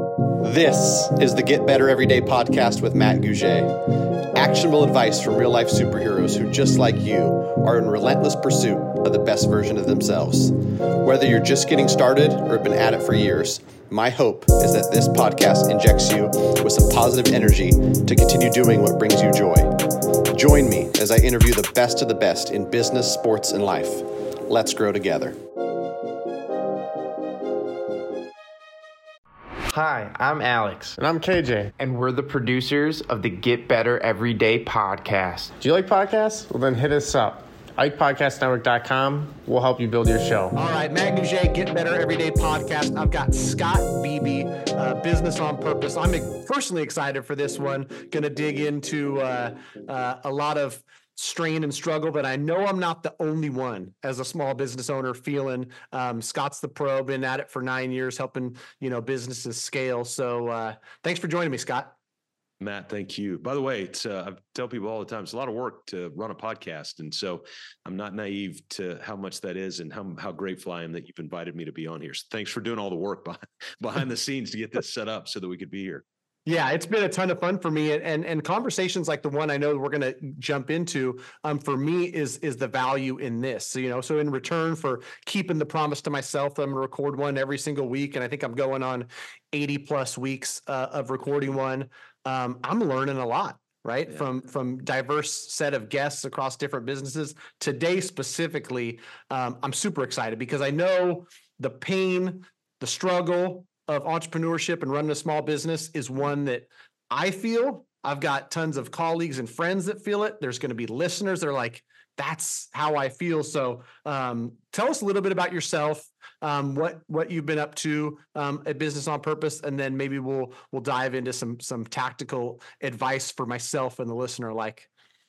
This is the Get Better Everyday podcast with Matt Gouget. Actionable advice from real-life superheroes who, just like you, are in relentless pursuit of the best version of themselves. Whether you're just getting started or have been at it for years, my hope is that this podcast injects you with some positive energy to continue doing what brings you joy. Join me as I interview the best of the best in business, sports, and life. Let's grow together. Hi, I'm Alex. And I'm KJ. And we're the producers of the Get Better Everyday podcast. Do you like podcasts? Well, then hit us up. IkePodcastNetwork.com. We'll help you build your show. All right, Matt Gouget, Get Better Everyday podcast. I've got Scott Beebe, Business on Purpose. I'm personally excited for this one. Going to dig into a lot of strain and struggle, but I know I'm not the only one as a small business owner feeling. Scott's the pro, been at it for 9 years, helping businesses scale. So thanks for joining me, Scott. Matt, thank you. By the way, I tell people all the time, it's a lot of work to run a podcast. And so I'm not naive to how much that is and how grateful I am that you've invited me to be on here. So thanks for doing all the work behind the scenes to get this set up so that we could be here. Yeah, it's been a ton of fun for me, and conversations like the one I know we're going to jump into, for me is the value in this. So in return for keeping the promise to myself, I'm going to record one every single week, and I think I'm going on 80 plus weeks of recording one. I'm learning a lot, right? Yeah. From diverse set of guests across different businesses. Today specifically, I'm super excited because I know the pain, the struggle of entrepreneurship and running a small business is one that I feel. I've got tons of colleagues and friends that feel it. There's going to be listeners that are like, that's how I feel. So tell us a little bit about yourself, what you've been up to at Business on Purpose, and then maybe we'll dive into some tactical advice for myself and the listener alike.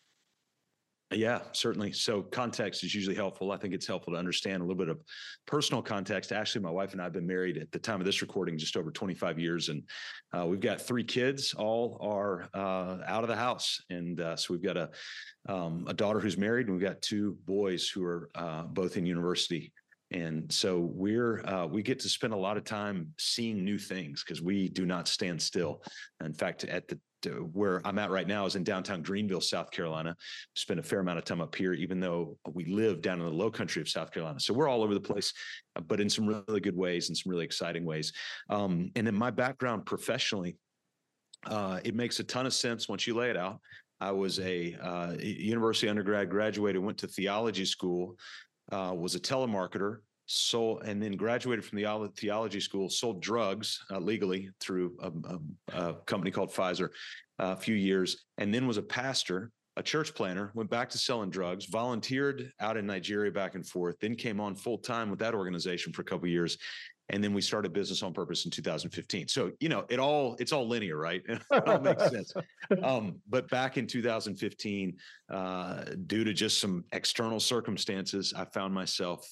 Yeah, certainly. So context is usually helpful. I think it's helpful to understand a little bit of personal context. Actually, my wife and I have been married at the time of this recording just over 25 years, and we've got 3 kids. All are out of the house, and so we've got a daughter who's married, and we've got 2 boys who are both in university. And so we get to spend a lot of time seeing new things because we do not stand still. In fact, where I'm at right now is in downtown Greenville, South Carolina. Spend a fair amount of time up here, even though we live down in the low country of South Carolina. So we're all over the place, but in some really good ways and some really exciting ways. And then my background professionally, it makes a ton of sense once you lay it out. I was a university undergrad, graduated, went to theology school, was a telemarketer, and then graduated from the theology school, sold drugs legally through a company called Pfizer a few years, and then was a pastor, a church planner, went back to selling drugs, volunteered out in Nigeria back and forth, then came on full time with that organization for a couple of years. And then we started Business on Purpose in 2015. So, it's all linear, right? It all makes sense. But back in 2015, due to just some external circumstances, I found myself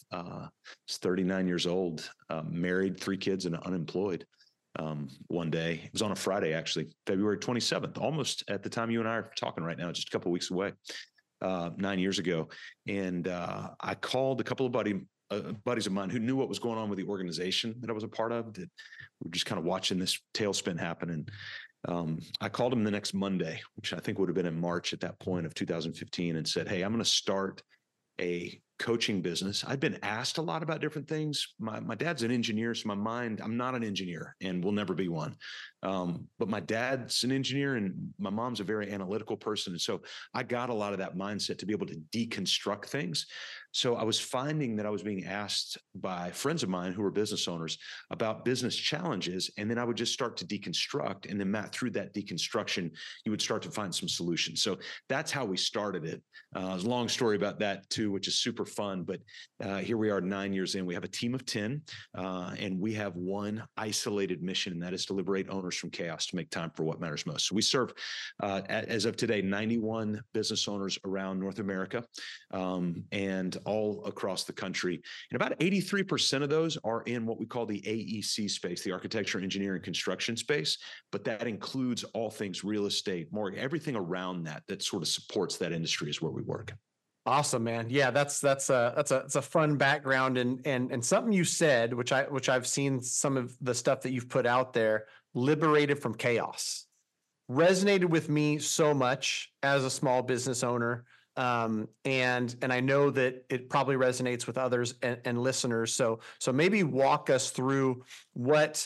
39 years old, married, 3 kids, and unemployed. One day, it was on a Friday, actually, February 27th, almost at the time you and I are talking right now, just a couple of weeks away, 9 years ago. And I called a couple of buddies of mine who knew what was going on with the organization that I was a part of, that we're just kind of watching this tailspin happen. And I called him the next Monday, which I think would have been in March at that point of 2015, and said, hey, I'm going to start a coaching business. I'd been asked a lot about different things. My dad's an engineer, so I'm not an engineer and will never be one. But my dad's an engineer and my mom's a very analytical person. And so I got a lot of that mindset to be able to deconstruct things. So I was finding that I was being asked by friends of mine who were business owners about business challenges. And then I would just start to deconstruct. And then Matt, through that deconstruction, you would start to find some solutions. So that's how we started it. There's a long story about that too, which is super fun. But here we are 9 years in. We have a team of 10, and we have one isolated mission, and that is to liberate owners from chaos to make time for what matters most. So we serve, as of today, 91 business owners around North America, and all across the country. And about 83% of those are in what we call the AEC space, the architecture, engineering, construction space. But that includes all things real estate, mortgage, everything around that sort of supports that industry is where we work. Awesome, man. Yeah, that's a fun background and something you said, which I've seen some of the stuff that you've put out there. liberated from chaos. Resonated with me so much as a small business owner. And I know that it probably resonates with others and listeners. So maybe walk us through what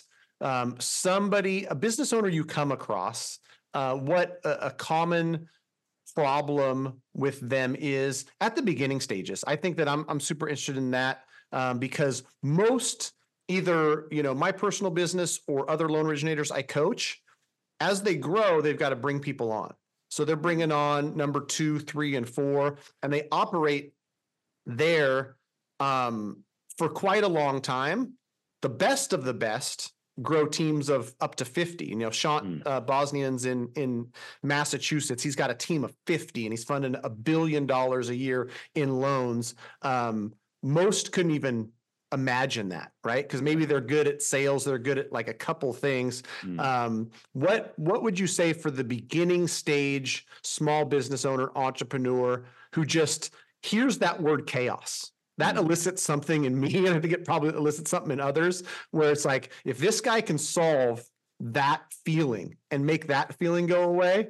a business owner you come across, what a common problem with them is at the beginning stages. I think that I'm super interested in that because most either, my personal business or other loan originators I coach, as they grow, they've got to bring people on. So they're bringing on number 2, 3, and 4, and they operate there for quite a long time. The best of the best grow teams of up to 50. Sean Bosnian's in Massachusetts. He's got a team of 50, and he's funding $1 billion a year in loans. Most couldn't even imagine that, right? Because maybe they're good at sales, they're good at like a couple things. What would you say for the beginning stage small business owner, entrepreneur who just hears that word chaos? That elicits something in me, and I think it probably elicits something in others, where it's like, if this guy can solve that feeling and make that feeling go away,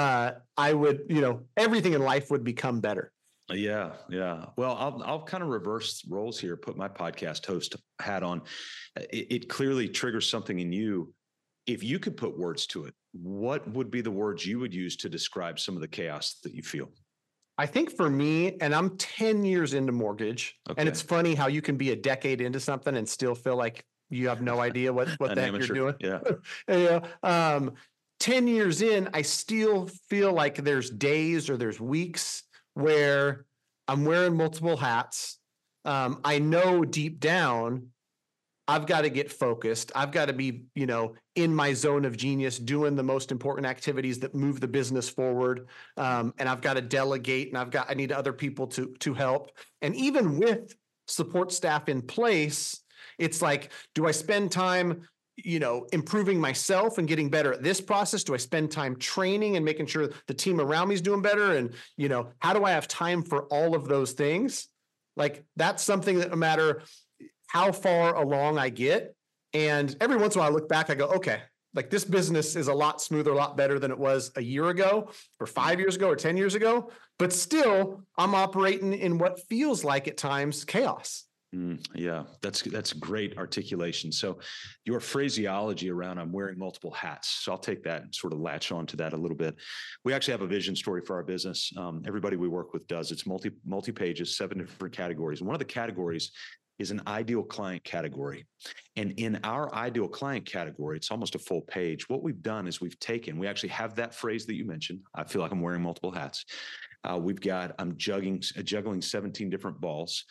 I would, everything in life would become better. Yeah. Well, I'll kind of reverse roles here, put my podcast host hat on. It clearly triggers something in you. If you could put words to it, what would be the words you would use to describe some of the chaos that you feel? I think for me, and I'm 10 years into morttage, and it's funny how you can be a decade into something and still feel like you have no idea what the heck you're doing. Yeah. 10 years in, I still feel like there's days or there's weeks where I'm wearing multiple hats. I know deep down, I've got to get focused. I've got to be, in my zone of genius, doing the most important activities that move the business forward. And I've got to delegate, and I need other people to help. And even with support staff in place, it's like, do I spend time improving myself and getting better at this process? Do I spend time training and making sure the team around me is doing better? And, how do I have time for all of those things? Like, that's something that no matter how far along I get, and every once in a while I look back, I go, okay, like this business is a lot smoother, a lot better than it was a year ago or 5 years ago or 10 years ago, but still I'm operating in what feels like at times chaos. Yeah, that's great articulation. So your phraseology around I'm wearing multiple hats. So I'll take that and sort of latch on to that a little bit. We actually have a vision story for our business. Everybody we work with does. It's multi pages, 7 different categories. One of the categories is an ideal client category. And in our ideal client category, it's almost a full page. What we've done is we actually have that phrase that you mentioned. I feel like I'm wearing multiple hats. I'm juggling 17 different balls.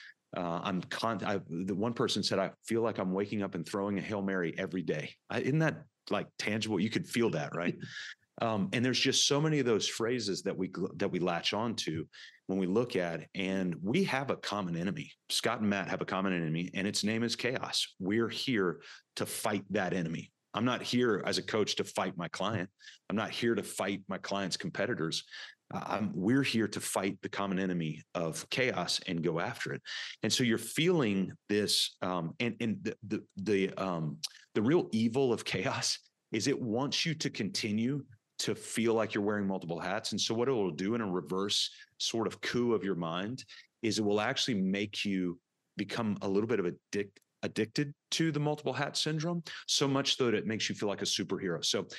The one person said, I feel like I'm waking up and throwing a Hail Mary every day. Isn't that like tangible? You could feel that, right? And there's just so many of those phrases that we latch on to when we look at, and we have a common enemy. Scott and Matt have a common enemy, and its name is chaos. We're here to fight that enemy. I'm not here as a coach to fight my client. I'm not here to fight my client's competitors. We're here to fight the common enemy of chaos and go after it. And so you're feeling this, and the real evil of chaos is it wants you to continue to feel like you're wearing multiple hats. And so what it will do in a reverse sort of coup of your mind is it will actually make you become a little bit of addicted to the multiple hat syndrome, so much so that it makes you feel like a superhero. So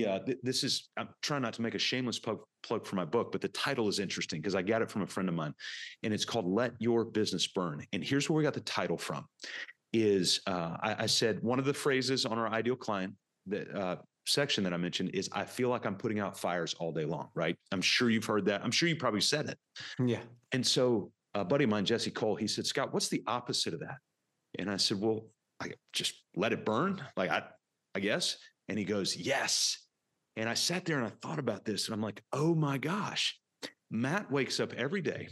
I'm trying not to make a shameless plug for my book, but the title is interesting because I got it from a friend of mine, and it's called Let Your Business Burn. And here's where we got the title from is I said, one of the phrases on our ideal client that section that I mentioned is, I feel like I'm putting out fires all day long, right? I'm sure you've heard that. I'm sure you probably said it. Yeah. And so a buddy of mine, Jesse Cole, he said, Scott, what's the opposite of that? And I said, well, I just let it burn. Like, I guess. And he goes, yes. And I sat there and I thought about this, and I'm like, oh my gosh, Matt wakes up every day,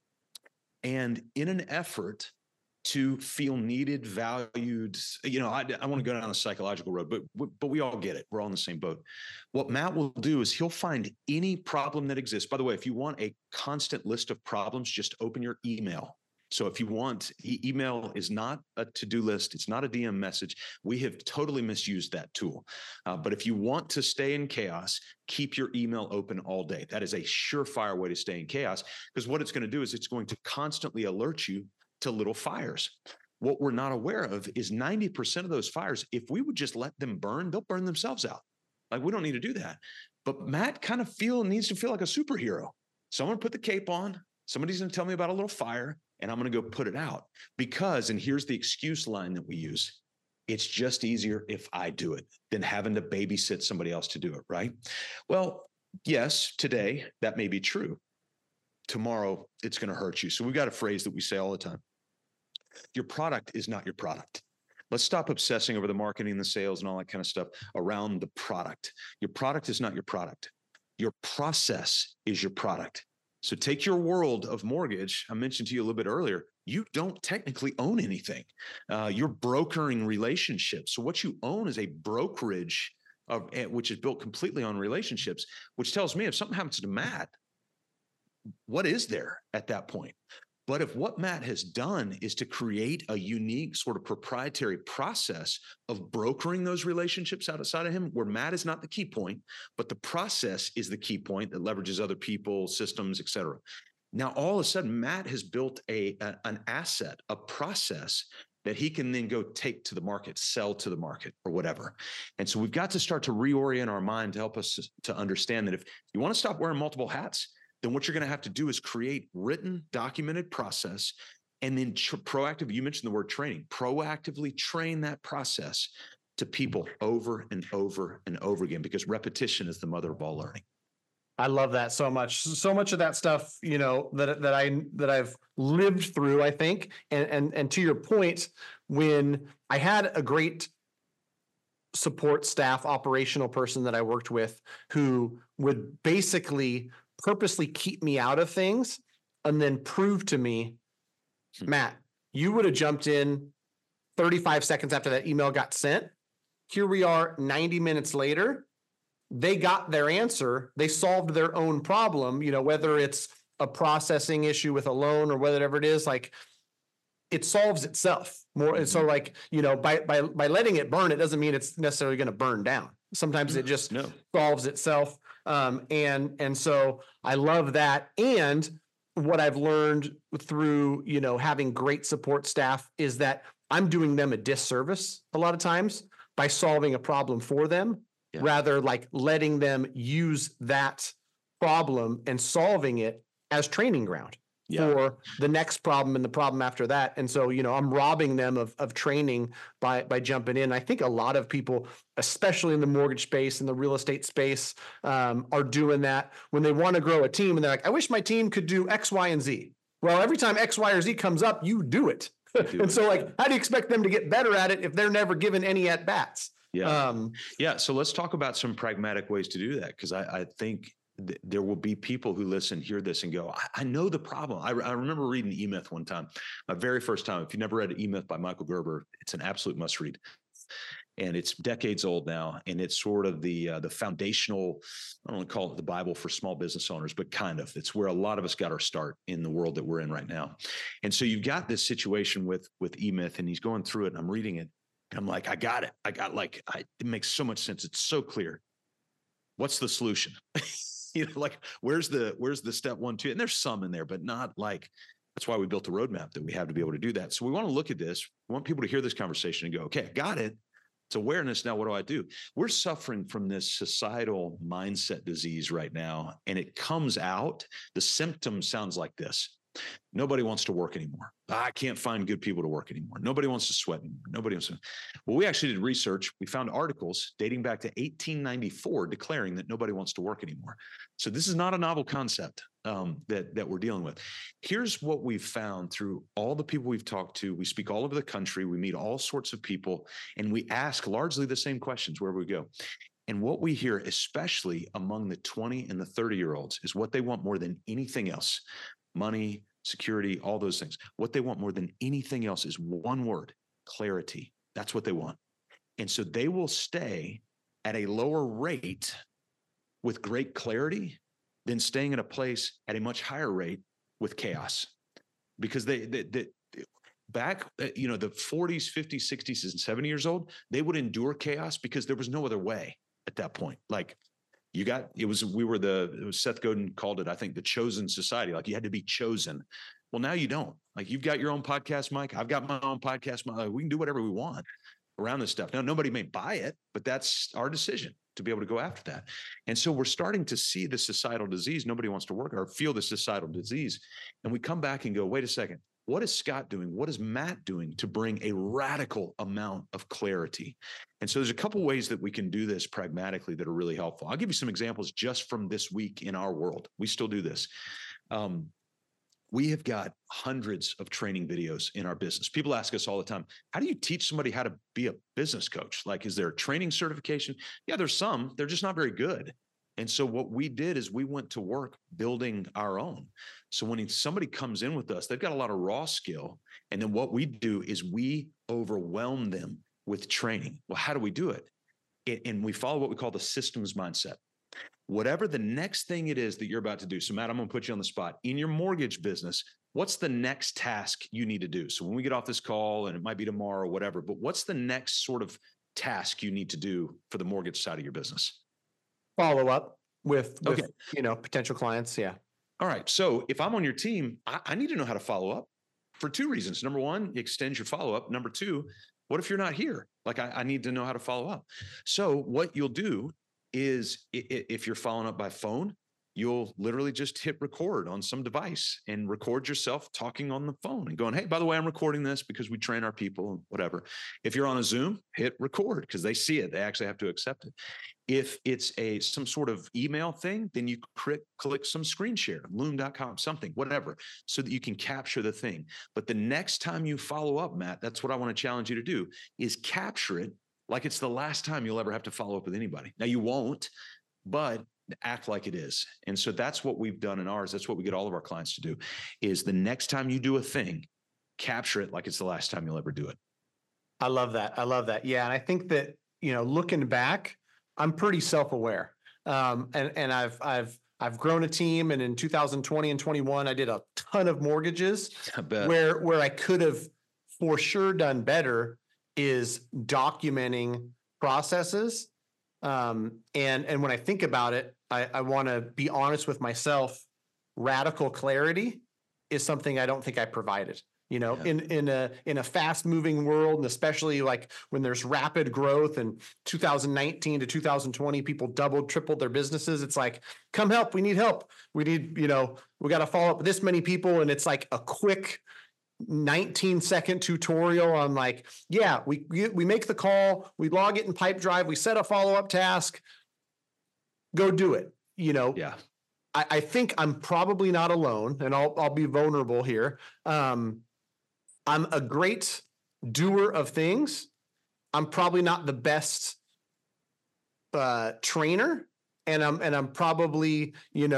and in an effort to feel needed, valued, I want to go down a psychological road, but we all get it. We're all in the same boat. What Matt will do is he'll find any problem that exists. By the way, if you want a constant list of problems, just open your email So if you want, email is not a to-do list. It's not a DM message. We have totally misused that tool. But if you want to stay in chaos, keep your email open all day. That is a surefire way to stay in chaos, because what it's going to do is it's going to constantly alert you to little fires. What we're not aware of is 90% of those fires, if we would just let them burn, they'll burn themselves out. Like, we don't need to do that. But Matt kind of needs to feel like a superhero. Someone put the cape on. Somebody's going to tell me about a little fire, and I'm going to go put it out. Because, and here's the excuse line that we use, it's just easier if I do it than having to babysit somebody else to do it, right? Well, yes, today that may be true. Tomorrow, it's going to hurt you. So we've got a phrase that we say all the time. Your product is not your product. Let's stop obsessing over the marketing, the sales, and all that kind of stuff around the product. Your product is not your product. Your process is your product. So take your world of mortgage. I mentioned to you a little bit earlier, you don't technically own anything. You're brokering relationships. So what you own is a brokerage which is built completely on relationships, which tells me if something happens to Matt, what is there at that point? But if what Matt has done is to create a unique sort of proprietary process of brokering those relationships outside of him, where Matt is not the key point, but the process is the key point that leverages other people, systems, et cetera. Now, all of a sudden, Matt has built an asset, a process that he can then go take to the market, sell to the market, or whatever. And so we've got to start to reorient our mind to help us to understand that if you want to stop wearing multiple hats, then what you're going to have to do is create written, documented process, and then proactive. You mentioned the word training. Proactively train that process to people over and over and over again, because repetition is the mother of all learning. I love that so much. So much of that stuff, that I've lived through, I think. And to your point, when I had a great support staff, operational person that I worked with, who would basically purposely keep me out of things and then prove to me, Matt, you would have jumped in 35 seconds after that email got sent. Here we are 90 minutes later. They got their answer. They solved their own problem, whether it's a processing issue with a loan or whatever it is, like it solves itself more. And so by letting it burn, it doesn't mean it's necessarily going to burn down. Sometimes it just solves itself. And so I love that. And what I've learned through, having great support staff is that I'm doing them a disservice a lot of times by solving a problem for them, rather like letting them use that problem and solving it as training ground for the next problem and the problem after that. And so, I'm robbing them of training by jumping in. I think a lot of people, especially in the mortgage space and the real estate space, are doing that when they want to grow a team. And they're like, I wish my team could do X, Y, and Z. Well, every time X, Y, or Z comes up, you do it. So how do you expect them to get better at it if they're never given any at bats? So let's talk about some pragmatic ways to do that. Cause I think there will be people who listen, hear this and go, I know the problem. I remember reading E-Myth one time, my very first time. If you never read E-Myth by Michael Gerber, it's an absolute must read. And it's decades old now. And it's sort of the foundational, I don't want to call it the Bible for small business owners, but kind of, it's where a lot of us got our start in the world that we're in right now. And so you've got this situation with E-Myth, and he's going through it and I'm reading it. And I'm like, I got it. It makes so much sense. It's so clear. What's the solution? Where's the step 1, 2? And there's some in there, but not like, that's why we built a roadmap that we have to be able to do that. So we want to look at this. We want people to hear this conversation and go, okay, I got it. It's awareness. Now, what do? We're suffering from this societal mindset disease right now. And it comes out, the symptom sounds like this. Nobody wants to work anymore. I can't find good people to work anymore. Nobody wants to sweat anymore. Nobody wants to. Well, we actually did research. We found articles dating back to 1894 declaring that nobody wants to work anymore. So this is not a novel concept that we're dealing with. Here's what we've found through all the people we've talked to. We speak all over the country. We meet all sorts of people, and we ask largely the same questions wherever we go. And what we hear, especially among the 20 and the 30-year-olds, is what they want more than anything else. Money, security, all those things. What they want more than anything else is one word: clarity. That's what they want. And so they will stay at a lower rate with great clarity than staying at a place at a much higher rate with chaos. because they back, the 40s, 50s, 60s, and 70 years old, they would endure chaos because there was no other way at that point. Like it was Seth Godin called it, I think, the chosen society. Like you had to be chosen. Well, now you don't. Like you've got your own podcast, Mike. I've got my own podcast. We can do whatever we want around this stuff. Now, nobody may buy it, but that's our decision to be able to go after that. And so we're starting to see the societal disease. Nobody wants to work or feel the societal disease. And we come back and go, wait a second. What is Scott doing? What is Matt doing to bring a radical amount of clarity? And so there's a couple ways that we can do this pragmatically that are really helpful. I'll give you some examples just from this week in our world. We still do this. We have got hundreds of training videos in our business. People ask us all the time, how do you teach somebody how to be a business coach? Like, is there a training certification? Yeah, there's some. They're just not very good. And so what we did is we went to work building our own. So when somebody comes in with us, they've got a lot of raw skill. And then what we do is we overwhelm them with training. Well, how do we do it? And we follow what we call the systems mindset. Whatever the next thing it is that you're about to do. So Matt, I'm going to put you on the spot. In your mortgage business, what's the next task you need to do? So when we get off this call, and it might be tomorrow or whatever, but what's the next sort of task you need to do for the mortgage side of your business? Follow up with potential clients. Yeah. All right. So if I'm on your team, I need to know how to follow up for two reasons. Number one, it extends your follow up. Number two, what if you're not here? Like I need to know how to follow up. So what you'll do is if you're following up by phone, you'll literally just hit record on some device and record yourself talking on the phone and going, hey, by the way, I'm recording this because we train our people and whatever. If you're on a Zoom, hit record because they see it. They actually have to accept it. If it's some sort of email thing, then you click some screen share, loom.com, something, whatever, so that you can capture the thing. But the next time you follow up, Matt, that's what I want to challenge you to do, is capture it like it's the last time you'll ever have to follow up with anybody. Now you won't, but act like it is. And so that's what we've done in ours. That's what we get all of our clients to do, is the next time you do a thing, capture it like it's the last time you'll ever do it. I love that. Yeah. And I think that, looking back, I'm pretty self-aware. And I've grown a team, and in 2020 and 21, I did a ton of mortgages. I bet. Where I could have for sure done better is documenting processes. And when I think about it, I want to be honest with myself. Radical clarity is something I don't think I provided. In a fast moving world, and especially like when there's rapid growth, and 2019 to 2020, people doubled, tripled their businesses. It's like, come help. We need help. We need, we got to follow up with this many people. And it's like a quick 19-second tutorial on like, yeah, we make the call, we log it in Pipedrive, we set a follow-up task, go do it. Yeah. I think I'm probably not alone, and I'll be vulnerable here. I'm a great doer of things. I'm probably not the best trainer, and I'm probably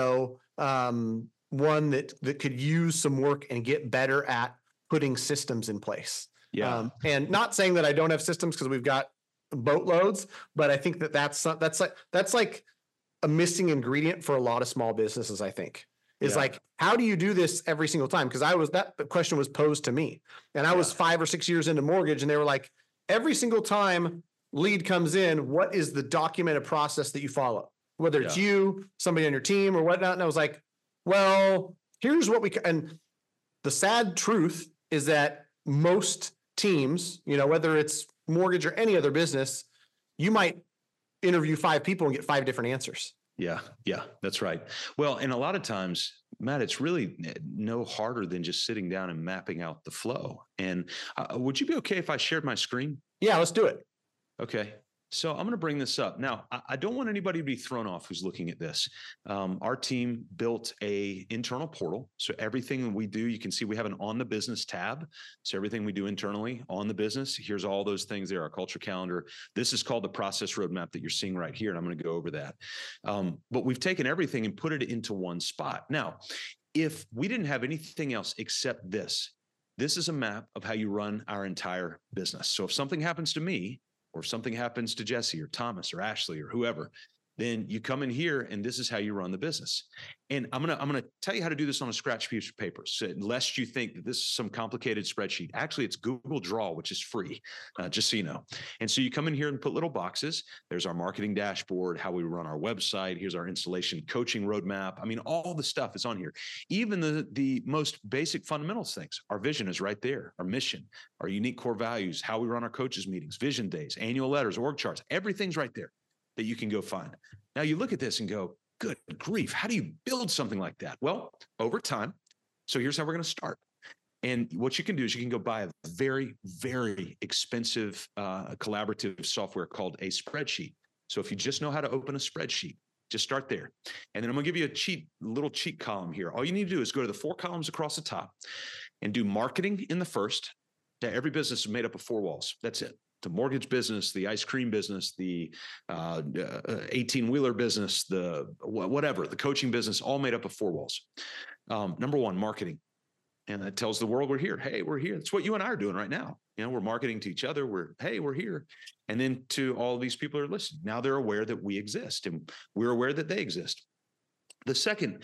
one that could use some work and get better at putting systems in place. Yeah. And not saying that I don't have systems, because we've got boatloads, but I think that's like a missing ingredient for a lot of small businesses, I think. Is like, how do you do this every single time? Because that question was posed to me, and I was 5 or 6 years into mortgage, and they were like, every single time lead comes in, what is the documented process that you follow? Whether it's you, somebody on your team, or whatnot. And I was like, well, here's what and the sad truth is that most teams, whether it's mortgage or any other business, you might interview 5 people and get 5 different answers. Yeah, that's right. Well, and a lot of times, Matt, it's really no harder than just sitting down and mapping out the flow. And would you be okay if I shared my screen? Yeah, let's do it. Okay. So I'm going to bring this up. Now, I don't want anybody to be thrown off who's looking at this. Our team built a internal portal. So everything we do, you can see we have an on the business tab. So everything we do internally on the business, here's all those things there, our culture calendar. This is called the process roadmap that you're seeing right here. And I'm going to go over that. But we've taken everything and put it into one spot. Now, if we didn't have anything else except this is a map of how you run our entire business. So if something happens to me, or if something happens to Jesse or Thomas or Ashley or whoever, then you come in here and this is how you run the business. And I'm gonna tell you how to do this on a scratch piece of paper. So lest you think that this is some complicated spreadsheet, actually it's Google Draw, which is free, just so you know. And so you come in here and put little boxes. There's our marketing dashboard, how we run our website. Here's our installation coaching roadmap. I mean, all the stuff is on here. Even the most basic fundamentals things. Our vision is right there. Our mission, our unique core values, how we run our coaches meetings, vision days, annual letters, org charts. Everything's right there that you can go find. Now you look at this and go, good grief, how do you build something like that? Well, over time. So here's how we're going to start. And what you can do is you can go buy a very, very expensive collaborative software called a spreadsheet. So if you just know how to open a spreadsheet, just start there. And then I'm going to give you a little cheat column here. All you need to do is go to the 4 columns across the top and do marketing in the first. Every business is made up of 4 walls. That's it. The mortgage business, the ice cream business, the 18-wheeler business, the whatever, the coaching business, all made up of 4 walls. Number 1, marketing. And that tells the world we're here. Hey, we're here. It's what you and I are doing right now. You know, we're marketing to each other. We're here. And then to all of these people who are listening, now they're aware that we exist and we're aware that they exist. The second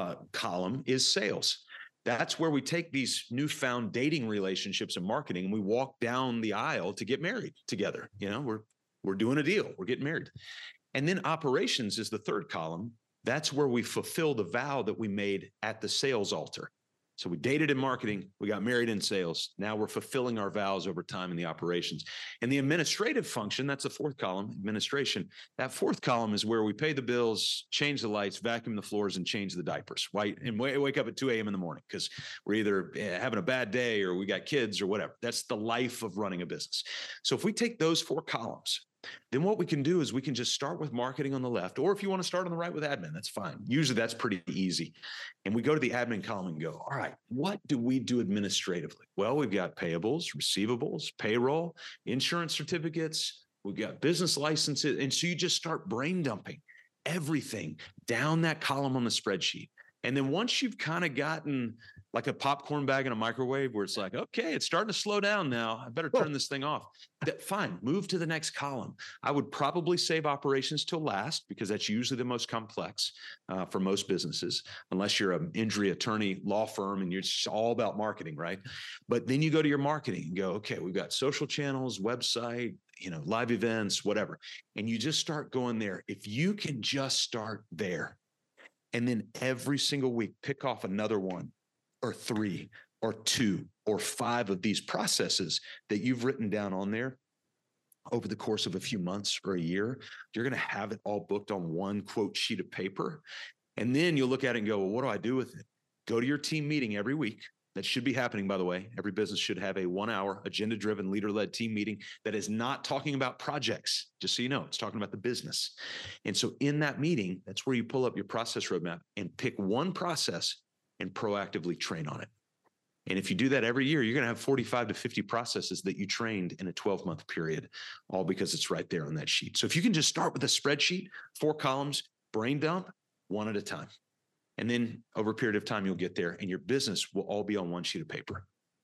column is sales. That's where we take these newfound dating relationships and marketing and we walk down the aisle to get married together. You know, we're doing a deal. We're getting married. And then operations is the third column. That's where we fulfill the vow that we made at the sales altar. So we dated in marketing, we got married in sales. Now we're fulfilling our vows over time in the operations. And the administrative function, that's the 4th column, administration. That 4th column is where we pay the bills, change the lights, vacuum the floors, and change the diapers, right? And wake up at 2 a.m. in the morning because we're either having a bad day or we got kids or whatever. That's the life of running a business. So if we take those 4 columns, then what we can do is we can just start with marketing on the left, or if you want to start on the right with admin, that's fine. Usually that's pretty easy. And we go to the admin column and go, all right, what do we do administratively? Well, we've got payables, receivables, payroll, insurance certificates, we've got business licenses. And so you just start brain dumping everything down that column on the spreadsheet. And then once you've kind of gotten like a popcorn bag in a microwave where it's like, okay, it's starting to slow down now. I better turn this thing off. Fine, move to the next column. I would probably save operations till last because that's usually the most complex for most businesses, unless you're an injury attorney law firm and you're just all about marketing, right? But then you go to your marketing and go, okay, we've got social channels, website, you know, live events, whatever. And you just start going there. If you can just start there and then every single week pick off another 1 or 3 or 2 or 5 of these processes that you've written down on there over the course of a few months or a year, you're going to have it all booked on one quote sheet of paper. And then you'll look at it and go, well, what do I do with it? Go to your team meeting every week. That should be happening, by the way. Every business should have a 1-hour agenda-driven, leader-led team meeting that is not talking about projects, just so you know. It's talking about the business. And so in that meeting, that's where you pull up your process roadmap and pick one process and proactively train on it. And if you do that every year, you're going to have 45 to 50 processes that you trained in a 12-month period, all because it's right there on that sheet. So if you can just start with a spreadsheet, 4 columns, brain dump, 1 at a time. And then over a period of time, you'll get there and your business will all be on 1 sheet of paper.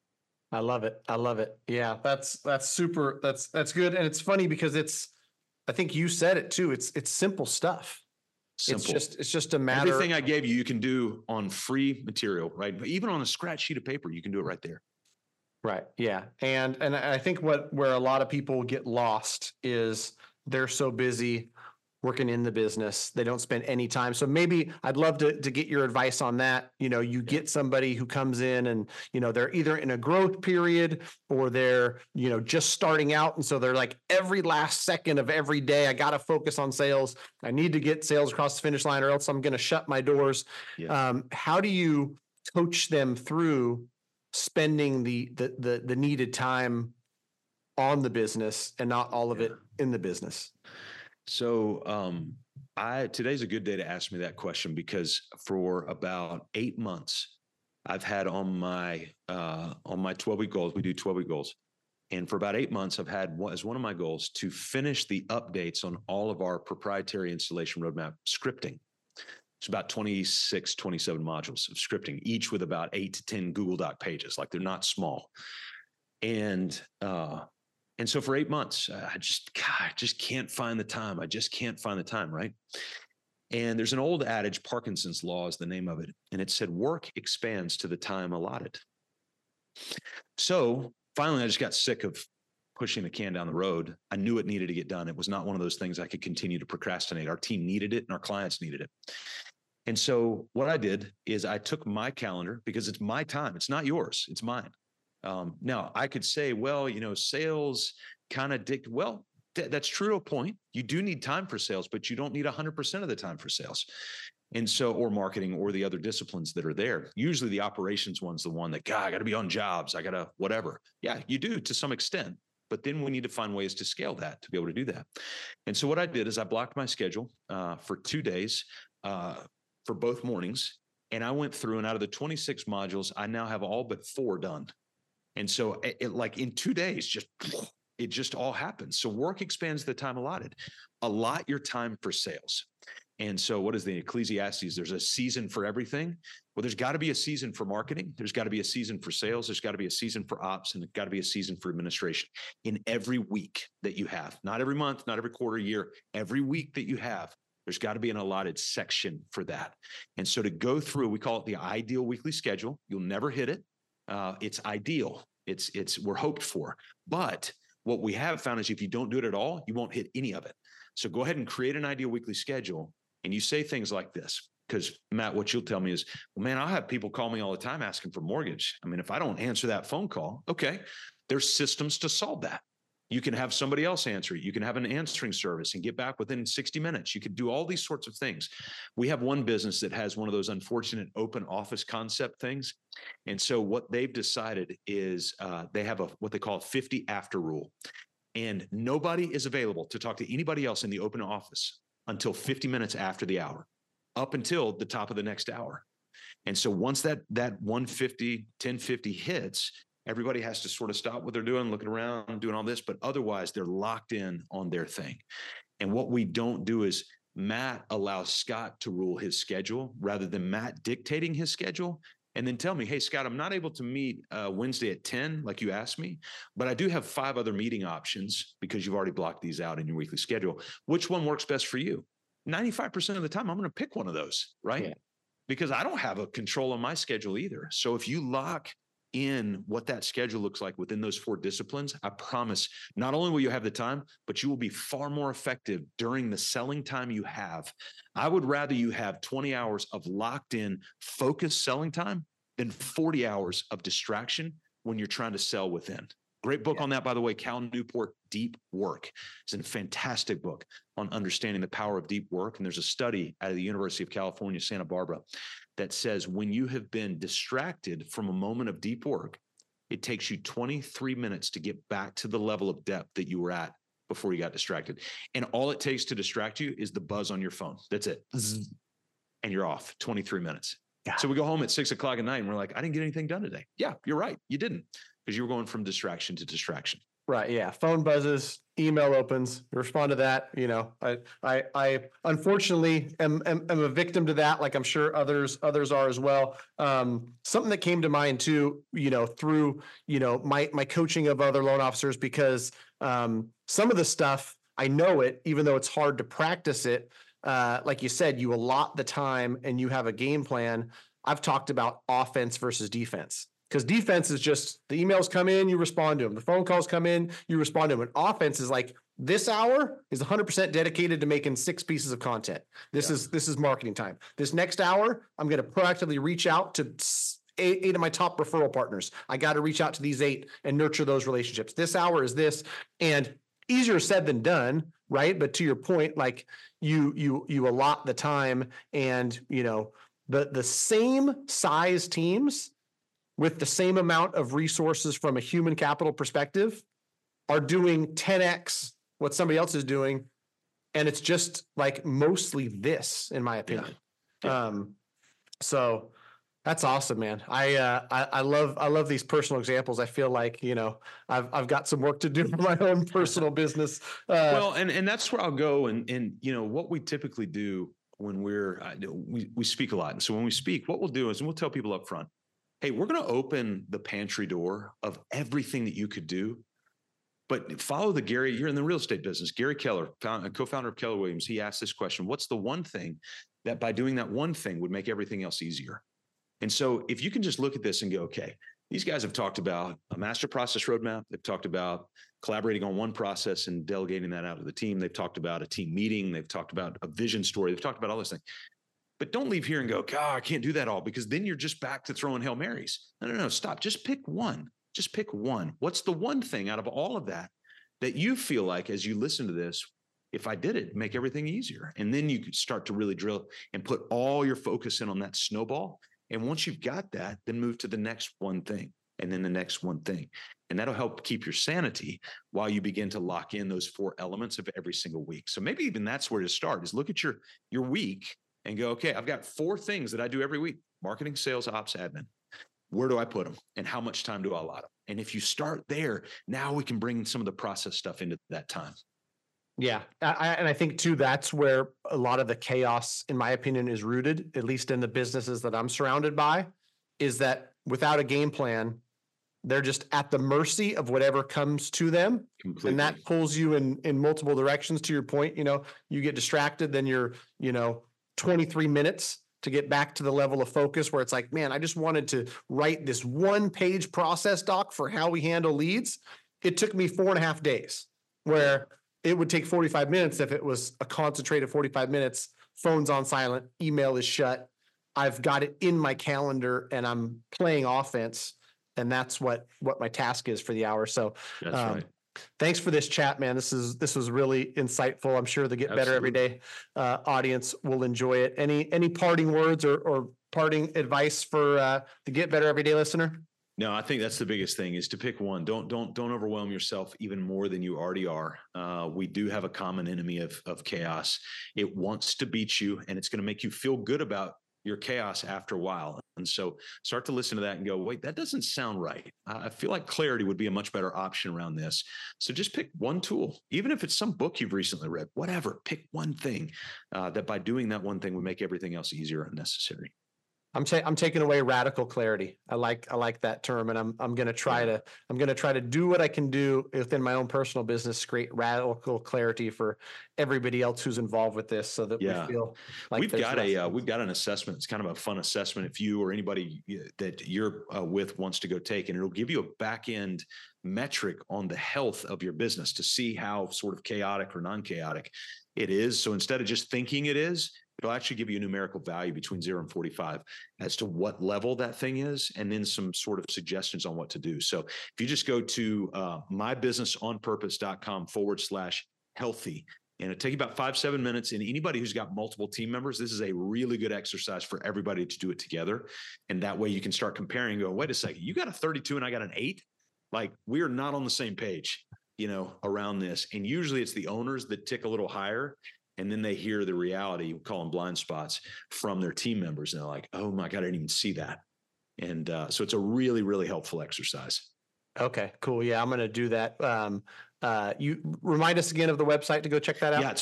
I love it. I love it. Yeah, that's super. That's good. And it's funny because I think you said it too. It's simple stuff. Simple. It's just a matter. Everything I gave you can do on free material, right? But even on a scratch sheet of paper, you can do it right there. Right. Yeah. And I think where a lot of people get lost is they're so busy working in the business, they don't spend any time. So maybe I'd love to get your advice on that. You know, you get somebody who comes in and, you know, they're either in a growth period or they're, you know, just starting out. And so they're like every last second of every day, I got to focus on sales. I need to get sales across the finish line or else I'm going to shut my doors. Yeah. How do you coach them through spending the needed time on the business and not all of it in the business? So today's a good day to ask me that question because for about 8 months, I've had on my 12-week goals, we do 12-week goals. And for about 8 months, I've had as one of my goals to finish the updates on all of our proprietary installation roadmap scripting. It's about 26, 27 modules of scripting, each with about 8 to 10 Google Doc pages. Like they're not small. And And so for 8 months, I just can't find the time. I just can't find the time, right? And there's an old adage, Parkinson's Law is the name of it. And it said, work expands to the time allotted. So finally, I just got sick of pushing the can down the road. I knew it needed to get done. It was not one of those things I could continue to procrastinate. Our team needed it and our clients needed it. And so what I did is I took my calendar, because it's my time. It's not yours. It's mine. Now I could say, well, sales kind of that's true to a point. You do need time for sales, but you don't need 100% of the time for sales. And so, or marketing, or the other disciplines that are there. Usually the operations one's the one that, I got to be on jobs. I got to whatever. Yeah, you do to some extent, but then we need to find ways to scale that to be able to do that. And so what I did is I blocked my schedule for 2 days for both mornings. And I went through, and out of the 26 modules, I now have all but 4 done. And so like in 2 days, it just all happens. So work expands the time allotted. Allot your time for sales. And so what is the Ecclesiastes? There's a season for everything. Well, there's got to be a season for marketing. There's got to be a season for sales. There's got to be a season for ops, and there's got to be a season for administration in every week that you have. Not every month, not every quarter, year, every week that you have. There's got to be an allotted section for that. And so to go through, we call it the ideal weekly schedule. You'll never hit it. It's ideal. We're hoped for. But what we have found is if you don't do it at all, you won't hit any of it. So go ahead and create an ideal weekly schedule. And you say things like this, because Matt, what you'll tell me is, well, man, I'll have people call me all the time asking for mortgage. I mean, if I don't answer that phone call, okay, there's systems to solve that. You can have somebody else answer it. You can have an answering service and get back within 60 minutes. You could do all these sorts of things. We have one business that has one of those unfortunate open office concept things. And so what they've decided is they have what they call a 50 after rule. And nobody is available to talk to anybody else in the open office until 50 minutes after the hour, up until the top of the next hour. And so once that 150, 1050 hits, everybody has to sort of stop what they're doing, looking around, doing all this, but otherwise they're locked in on their thing. And what we don't do is Matt allows Scott to rule his schedule rather than Matt dictating his schedule. And then tell me, hey, Scott, I'm not able to meet Wednesday at 10, like you asked me, but I do have 5 other meeting options because you've already blocked these out in your weekly schedule. Which one works best for you? 95% of the time, I'm going to pick one of those, right? Yeah. Because I don't have a control on my schedule either. So if you lock in what that schedule looks like within those 4 disciplines, I promise not only will you have the time, but you will be far more effective during the selling time you have. I would rather you have 20 hours of locked in focused selling time than 40 hours of distraction when you're trying to sell within. Great book on that, by the way, Cal Newport, Deep Work. It's a fantastic book on understanding the power of deep work. And there's a study out of the University of California, Santa Barbara, that says when you have been distracted from a moment of deep work, it takes you 23 minutes to get back to the level of depth that you were at before you got distracted. And all it takes to distract you is the buzz on your phone. That's it. And you're off 23 minutes. Yeah. So we go home at 6 o'clock at night and we're like, I didn't get anything done today. Yeah, you're right. You didn't, because you were going from distraction to distraction. Right. Yeah. Phone buzzes, email opens, respond to that. You know, I unfortunately am a victim to that. Like I'm sure others are as well. Something that came to mind too, you know, through, you know, my coaching of other loan officers, because some of the stuff, I know it, even though it's hard to practice it. Like you said, you allot the time and you have a game plan. I've talked about offense versus defense. Because defense is just the emails come in, you respond to them. The phone calls come in, you respond to them. And offense is like, this hour is 100% dedicated to making 6 pieces of content. This is marketing time. This next hour, I'm going to proactively reach out to 8 of my top referral partners. I got to reach out to these 8 and nurture those relationships. This hour is this, and easier said than done, right? But to your point, like you allot the time, and you know the same size teams with the same amount of resources from a human capital perspective are doing 10x what somebody else is doing. And it's just like mostly this, in my opinion. Yeah. So that's awesome, man. I love these personal examples. I feel like, you know, I've got some work to do for my own personal business. Well, and that's where I'll go. And, you know, what we typically do when we speak a lot. And so when we speak, what we'll do is we'll tell people up front, hey, we're going to open the pantry door of everything that you could do But follow the Gary, you're in the real estate business. Gary Keller, co-founder of Keller Williams, he asked this question: what's the one thing that by doing that one thing would make everything else easier? And so if you can just look at this and go, okay, these guys have talked about a master process roadmap. They've talked about collaborating on one process and delegating that out to the team. They've talked about a team meeting. They've talked about a vision story. They've talked about all those things. But don't leave here and go, God, I can't do that all, because then you're just back to throwing Hail Marys. No, stop. Just pick one. Just pick one. What's the one thing out of all of that you feel like, as you listen to this, if I did it, make everything easier? And then you could start to really drill and put all your focus in on that snowball. And once you've got that, then move to the next one thing, and then the next one thing. And that'll help keep your sanity while you begin to lock in those 4 elements of every single week. So maybe even that's where to start, is look at your week and go, okay, I've got 4 things that I do every week: marketing, sales, ops, admin. Where do I put them? And how much time do I allot them? And if you start there, now we can bring some of the process stuff into that time. Yeah. And I think too, that's where a lot of the chaos, in my opinion, is rooted, at least in the businesses that I'm surrounded by, is that without a game plan, they're just at the mercy of whatever comes to them. Completely. And that pulls you in multiple directions. To your point, you get distracted, then you're, 23 minutes to get back to the level of focus where it's like, man, I just wanted to write this 1-page process doc for how we handle leads. It took me 4.5 days, where it would take 45 minutes if it was a concentrated 45 minutes, phone's on silent, email is shut. I've got it in my calendar and I'm playing offense. And that's what my task is for the hour. So that's right. Thanks for this chat, man. This was really insightful. I'm sure the Get Better Every Day audience will enjoy it. Any parting words or parting advice for the Get Better Every Day listener? No, I think that's the biggest thing, is to pick one. Don't overwhelm yourself even more than you already are. We do have a common enemy of chaos. It wants to beat you, and it's going to make you feel good about your chaos after a while. And so start to listen to that and go, wait, that doesn't sound right. I feel like clarity would be a much better option around this. So just pick one tool, even if it's some book you've recently read, whatever, pick one thing that by doing that one thing would make everything else easier and necessary. I'm taking away radical clarity. I like that term, and I'm going to try to do what I can do within my own personal business, create radical clarity for everybody else who's involved with this, so that we feel like we've got an assessment. It's kind of a fun assessment if you or anybody that you're with wants to go take, and it'll give you a back end metric on the health of your business to see how sort of chaotic or non-chaotic it is. So instead of just thinking it is, it'll actually give you a numerical value between 0 and 45 as to what level that thing is, and then some sort of suggestions on what to do. So if you just go to mybusinessonpurpose.com/healthy, and it'll take you about 5-7 minutes. And anybody who's got multiple team members, this is a really good exercise for everybody to do it together. And that way you can start comparing and go, wait a second, you got a 32 and I got an 8. Like, we are not on the same page, around this. And usually it's the owners that tick a little higher. And then they hear the reality, we call them blind spots, from their team members. And they're like, oh my God, I didn't even see that. And so it's a really, really helpful exercise. Okay, cool. Yeah, I'm going to do that. You remind us again of the website to go check that out. Yeah, it's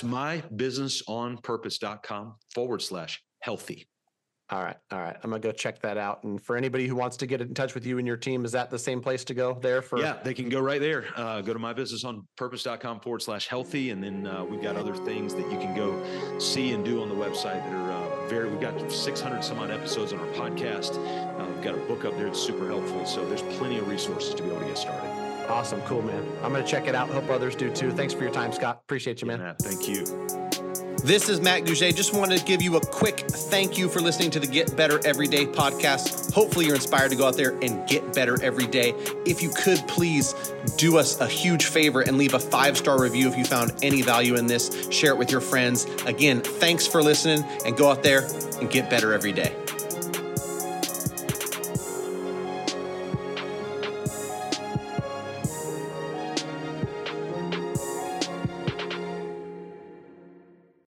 mybusinessonpurpose.com/healthy. All right. I'm going to go check that out. And for anybody who wants to get in touch with you and your team, is that the same place to go there for? Yeah, they can go right there. Go to mybusinessonpurpose.com/healthy. And then we've got other things that you can go see and do on the website that are we've got 600 some odd episodes on our podcast. We've got a book up there that's super helpful. So there's plenty of resources to be able to get started. Awesome. Cool, man. I'm going to check it out. Hope others do too. Thanks for your time, Scott. Appreciate you, man. Matt, thank you. This is Matt Gouget. Just wanted to give you a quick thank you for listening to the Get Better Everyday podcast. Hopefully you're inspired to go out there and get better every day. If you could, please do us a huge favor and leave a 5-star review if you found any value in this. Share it with your friends. Again, thanks for listening, and go out there and get better every day.